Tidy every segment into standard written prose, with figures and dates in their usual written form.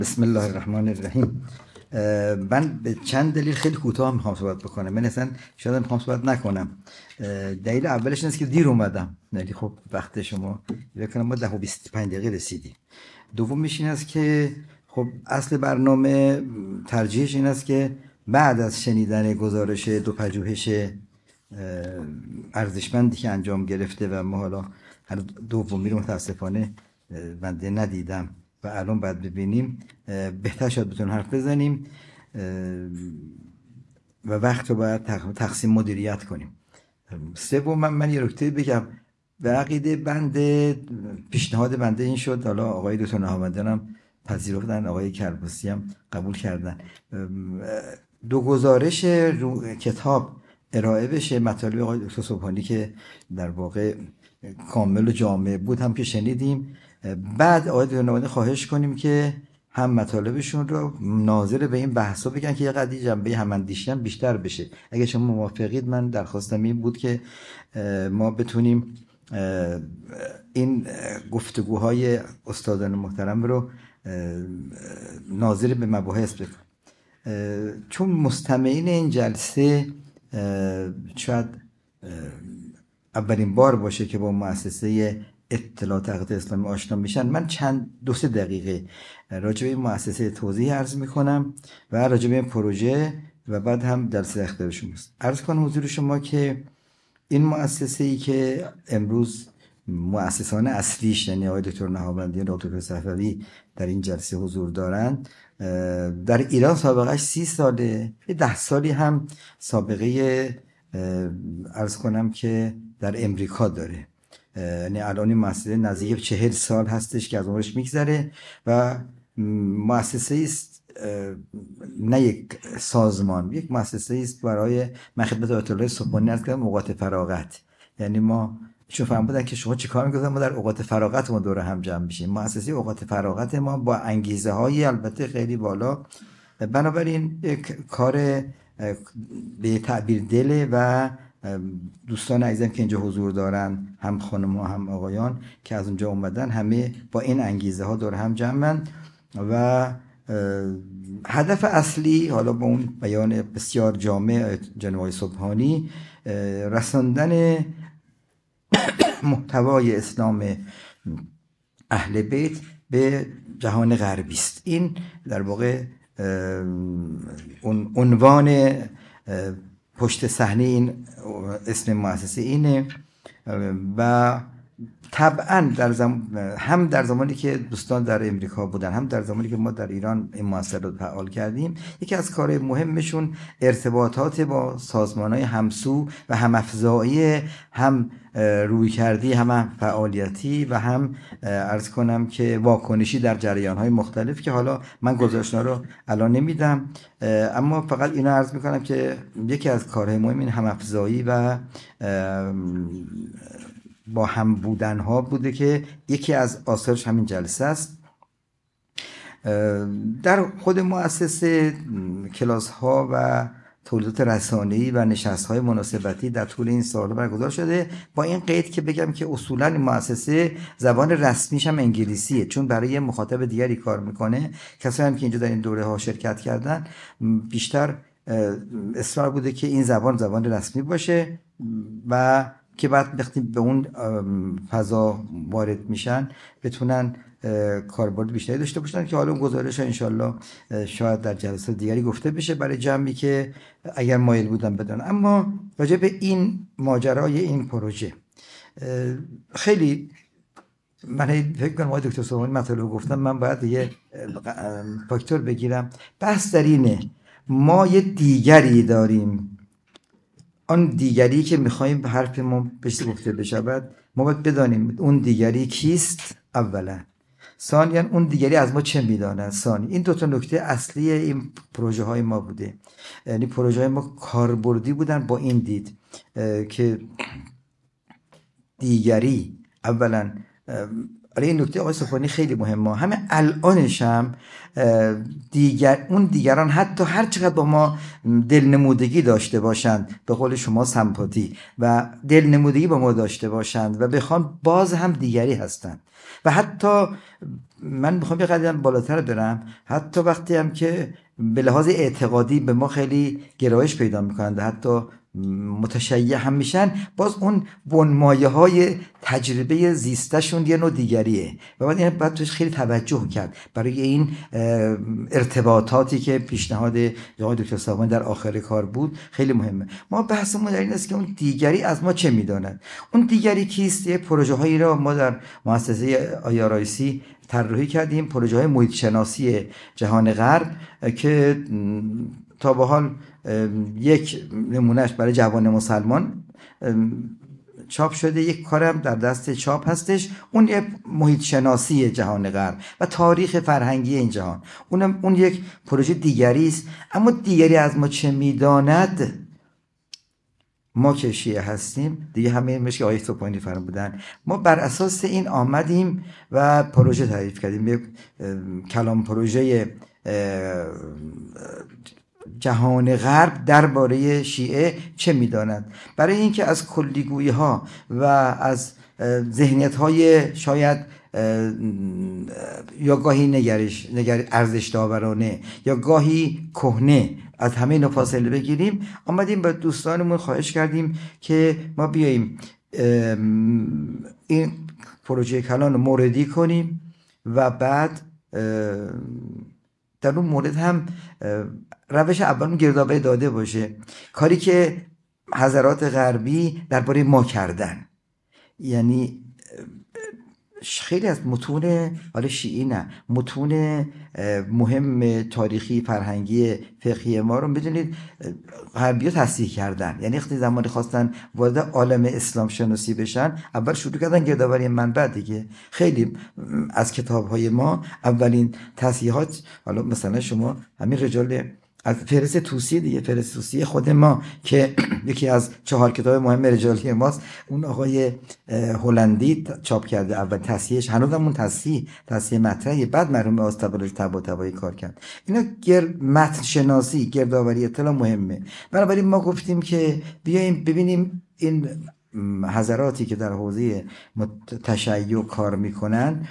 بسم الله الرحمن الرحیم. من به چند دلیل خیلی کوتاه میخوام صحبت بکنم. من اصلا شاید میخوام صحبت نکنم. دلیل اولش این است که دیر اومدم، یعنی خب وقت شما بکنم ما 10 و 25 دقیقه رسیدیم. دومیش این است که خب اصل برنامه ترجیحش این است که بعد از شنیدن گزارش دو پژوهش ارزشمندی که انجام گرفته و ما حالا هر دومی رو متاسفانه بنده ندیدم و الان باید ببینیم، بهتر شاید بتونیم حرف بزنیم و وقت رو باید تقسیم مدیریت کنیم. سوم من یه نکته بگم. به عقیده بنده پیشنهاد بنده این شد، حالا آقای دکتر نهاوندیان هم پذیرفتن، آقای کرباسی هم قبول کردن، دو گزارش کتاب ارائه بشه. مطالب آقای دکتر سبحانی که در واقع کامل و جامع بود هم که شنیدیم. بعد آقای دکتر نهاوندی خواهش کنیم که هم مطالبشون رو ناظر به این بحثا بگن که یه قضیه جنبه هماندیشی هم بیشتر بشه. اگه شما موافقید من درخواستم این بود که ما بتونیم این گفتگوهای استادان محترم رو ناظر به مباحث بکنیم، چون مستمعین این جلسه شاید اولین بار باشه که با مؤسسه اطلاعات حقیقت اسلامی آشنا میشن. من دو سه دقیقه راجع به این مؤسسه توضیح عرض میکنم و راجع به این پروژه و بعد هم جلسه اختیار شماست. عرض کنم حضور شما که این مؤسسه ای که امروز مؤسسان اصلیش یعنی آقای دکتر نهاوندیان و دکتر صفوی در این جلسه حضور دارند، در ایران سابقهش 30 ساله، 10 سالی هم سابقه عرض کنم که در امریکا داره. یعنی الان این مؤسسه نزدیک 40 سال هستش که از عمرش میگذره و مؤسسه است، نه یک سازمان، یک مؤسسه است برای من خدمت آیت الله سبحانی عرض کردم اوقات فراغت. یعنی ما چون فهمیدن که شما چیکار می‌کنید، ما در اوقات فراغت ما دور هم جمع میشیم. مؤسسه اوقات فراغت ما با انگیزه های البته خیلی بالا، بنابراین یک کار به تعبیر دل و دوستان عزیزم که اینجا حضور دارن، هم خانم ها هم آقایان که از اونجا اومدن، همه با این انگیزه ها دور هم جمعن و هدف اصلی حالا با اون بیان بسیار جامع جناب آقای سبحانی رساندن محتوای اسلام اهل بیت به جهان غربی است. این در واقع عنوان پشت صحنه این اسم مؤسسه اینه و طبعا هم در زمانی که دوستان در امریکا بودن، هم در زمانی که ما در ایران این مؤسسه رو فعال کردیم، یکی از کارهای مهمشون ارتباطات با سازمان‌های همسو و هم‌افزایی، هم رویکردی، هم فعالیتی و هم عرض کنم که واکنشی در جریان‌های مختلف که حالا من گزارش‌ها رو الان نمیدم، اما فقط اینو عرض می‌کنم که یکی از کارهای مهم این هم‌افزایی و با هم بودن ها بوده که یکی از آثارش همین جلسه است. در خود مؤسسه کلاس ها و تولیدات رسانه‌ای و نشست های مناسبتی در طول این سال برگزار شده، با این قید که بگم که اصولا این مؤسسه زبان رسمیش هم انگلیسیه، چون برای مخاطب دیگری کار میکنه. کسایی هم که اینجا در این دوره ها شرکت کردن بیشتر اصرار بوده که این زبان رسمی باشه و که بعد وقتی به اون فضا وارد میشن بتونن کاربرد بیشتری داشته باشن که حالا اون گزارش ها انشالله شاید در جلسات دیگری گفته بشه برای جمعی که اگر مایل بودن بدن. اما راجع به این ماجرای این پروژه خیلی من فکر کنم آقای دکتر سبحانی مطالب گفتم، من باید یه فاکتور بگیرم. بحث در اینه ما یه دیگری داریم، آن دیگری که میخواییم به حرف ما بهش گفته بشود ما باید بدانیم اون دیگری کیست اولا، ثانیاً اون دیگری از ما چه میداند ثانی. این دو تا نکته اصلی این پروژه های ما بوده. یعنی پروژه های ما کاربردی بودن با این دید که دیگری اولا این نکته آقای سبحانی خیلی مهمه. همه الانش هم اون دیگران حتی هر چقدر با ما دلنمودگی داشته باشند، به قول شما سمپاتی و دلنمودگی با ما داشته باشند و بخوان، باز هم دیگری هستند و حتی من میخوام یه قدم بالاتر برم، حتی وقتی هم که به لحاظ اعتقادی به ما خیلی گرایش پیدا میکنند و حتی متشیع هم میشن، باز اون بنمایه های تجربه زیستشون یه نوع دیگریه و باید توش خیلی توجه کرد برای این ارتباطاتی که پیشنهاد آقای دکتر صابانی در آخر کار بود. خیلی مهمه. ما بحثمون در این است که اون دیگری از ما چه میداند. اون دیگری کیست؟ یه پروژه هایی را ما در مؤسسه آی‌آر‌آی‌سی طراحی کردیم، پروژه های محیط شناسی جهان غرب که تا به حال یک نمونهش برای جوان مسلمان چاپ شده، یک کارم در دست چاپ هستش، اون یک محیط شناسی جهان غرب و تاریخ فرهنگی این جهان. اون یک پروژه دیگری است. اما دیگری از ما چه میداند؟ ما که شیعه هستیم دیگه، همه مثل آیه صبحانی فرمودن، ما بر اساس این آمدیم و پروژه تعریف کردیم، یک کلام پروژه جهان غرب درباره شیعه چه میداند، برای اینکه از کلیگویی ها و از ذهنیت های شاید یا گاهی ارزش داورانه یا گاهی کهنه از همه اینا فاصله بگیریم. آمدیم با دوستانمون خواهش کردیم که ما بیاییم این پروژه کلان رو موردی کنیم و بعد در اون مورد هم روش اول گردآوری داده باشه، کاری که حضرات غربی درباره ما کردن. یعنی خیلی از متون، حالا شیعی نه، متون مهم تاریخی فرهنگی فقهی ما رو بدونید غربی‌ها تصحیح کردن. یعنی وقتی زمانی خواستن وارد عالم اسلام شناسی بشن، اول شروع کردن گردآوری منبع دیگه. خیلی از کتاب‌های ما اولین تصحیحات، حالا مثلا شما همین رجال از فهرست توسی دیگه، فهرست توسی خود ما که یکی از 4 کتاب مهم رجالی ماست، اون آقای هلندی چاپ کرده اول تصحیحش، هنوزم اون تصحیح مطرحه، بعد مرحوم آستبالوی طباطبایی کار کرد. اینا متن شناسی، گردآوری اطلاع مهمه. بنابراین ما گفتیم که بیایم ببینیم این حضراتی که در حوزه تشیع کار میکنن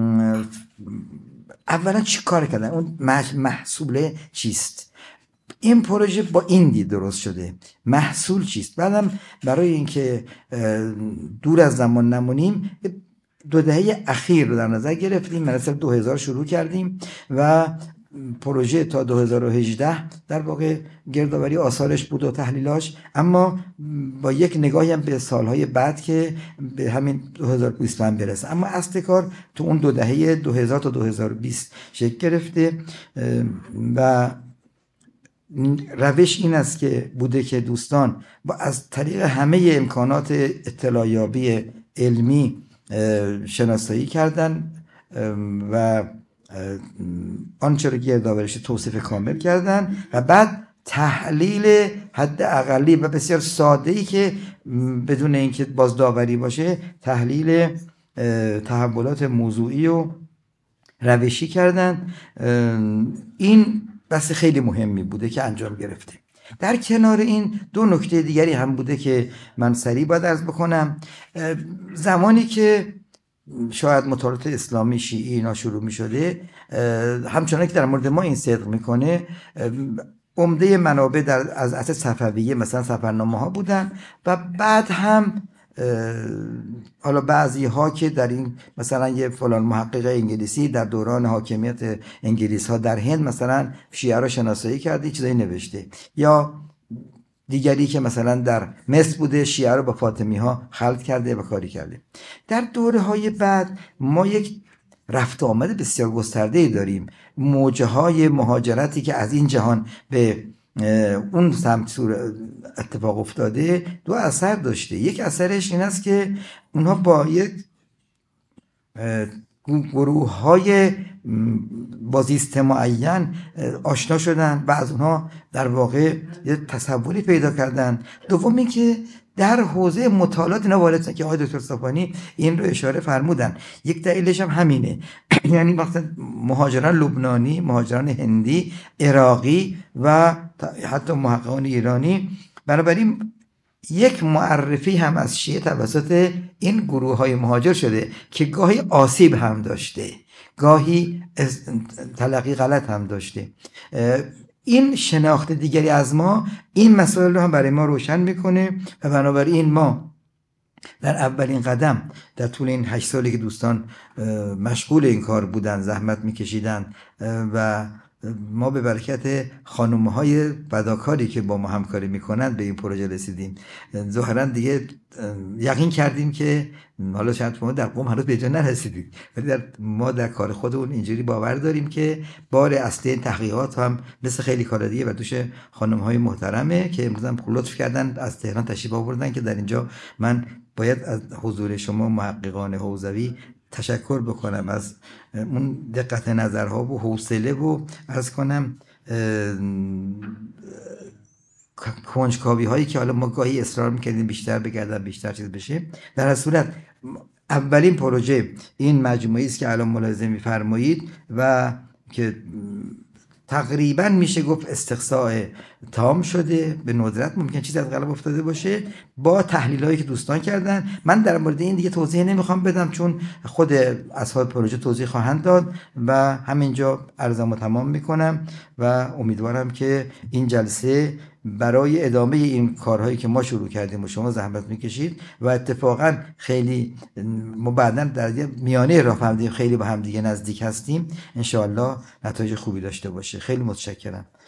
اولا چی کار کردن، اون محصول چیست. این پروژه با این دید درست شده، محصول چیست. بعدم برای اینکه دور از زمان نمونیم 2 دهه اخیر رو در نظر گرفتیم. من از 2000 شروع کردیم و پروژه تا 2018 در واقع گردآوری آثارش بود و تحلیلاش، اما با یک نگاهی هم به سالهای بعد که به همین 2020 برسه. اما اصل کار تو اون 2 دهه 2000 تا 2020 شکل گرفته و روش این است که بوده که دوستان با از طریق همه امکانات اطلاعیابی علمی شناسایی کردن و آنچه رو گردآوریش توصیف کامل کردن و بعد تحلیل حد اقلی و بسیار ساده‌ای که بدون اینکه باز داوری باشه، تحلیل تحولات موضوعی و روشی کردن. این بحث خیلی مهمی بوده که انجام گرفته. در کنار این 2 نکته دیگری هم بوده که من سریع باید عرض بکنم. زمانی که شاید مطالعات اسلامی شیعی اینا شروع می شده، همچنان که در مورد ما این صدق میکنه، عمده منابع از عصر صفویه مثلا سفرنامه ها بودن و بعد هم حالا بعضی ها که در این مثلا یه فلان محقق انگلیسی در دوران حاکمیت انگلیس ها در هند مثلا شیعه را شناسایی کرده، چیزایی نوشته، یا دیگری که مثلا در مصر بوده شیعه رو با فاطمی ها خلط کرده و کاری کرده. در دوره های بعد ما یک رفت آمد بسیار گسترده داریم. موجه های مهاجرتی که از این جهان به اون سمت اتفاق افتاده 2 اثر داشته. یک اثرش این است که اونها با یک گروه های با زیست معین آشنا شدن و از اونها در واقع یه تصوری پیدا کردن. دومی که در حوزه مطالعات اینا وارد شدن که آقای دکتر صابانی این رو اشاره فرمودن. یک دلیلش هم همینه یعنی وقتی مهاجران لبنانی، مهاجران هندی، عراقی و حتی محققان ایرانی، بنابراین یک معرفی هم از شیعه توسط این گروه های مهاجر شده که گاهی آسیب هم داشته، گاهی تلقی غلط هم داشته. این شناخت دیگری از ما این مسائل رو هم برای ما روشن میکنه و بنابراین ما در اولین قدم در طول این 8 سالی که دوستان مشغول این کار بودن، زحمت میکشیدن و ما به برکت خانم‌های فداکاری که با ما همکاری میکنن به این پروژه رسیدیم. ظاهرا دیگه یقین کردیم که حالا شاید ما در قم هنوز به جا نرسیدید، ولی ما در کار خودمون اینجوری باور داریم که بار اصلی این تحقیقات هم مثل خیلی کار دیگه و دوش خانم‌های محترمه که امروز هم لطف کردن از تهران تشریف آوردن که در اینجا من باید از حضور شما محققان حوزوی تشکر بکنم از اون دقت نظرها و حوصله و عرض کنم کنجکاوی هایی که حالا ما گاهی اصرار میکردیم بیشتر بگردن بیشتر چیز بشه. در هر صورت اولین پروژه این مجموعی است که الان ملاحظه میفرمایید و که تقریبا میشه گفت استقصاء تام شده، به ندرت ممکن چیزی از قلم افتاده باشه با تحلیل هایی که دوستان کردن. من در مورد این دیگه توضیح نمیخوام بدم چون خود اصحاب پروژه توضیح خواهند داد و همینجا عرضمو تمام میکنم و امیدوارم که این جلسه برای ادامه این کارهایی که ما شروع کردیم و شما زحمت میکشید و اتفاقا خیلی ما بعداً در میانه راه فهمیدیم خیلی با هم دیگه نزدیک هستیم، انشاءالله نتایج خوبی داشته باشه. خیلی متشکرم.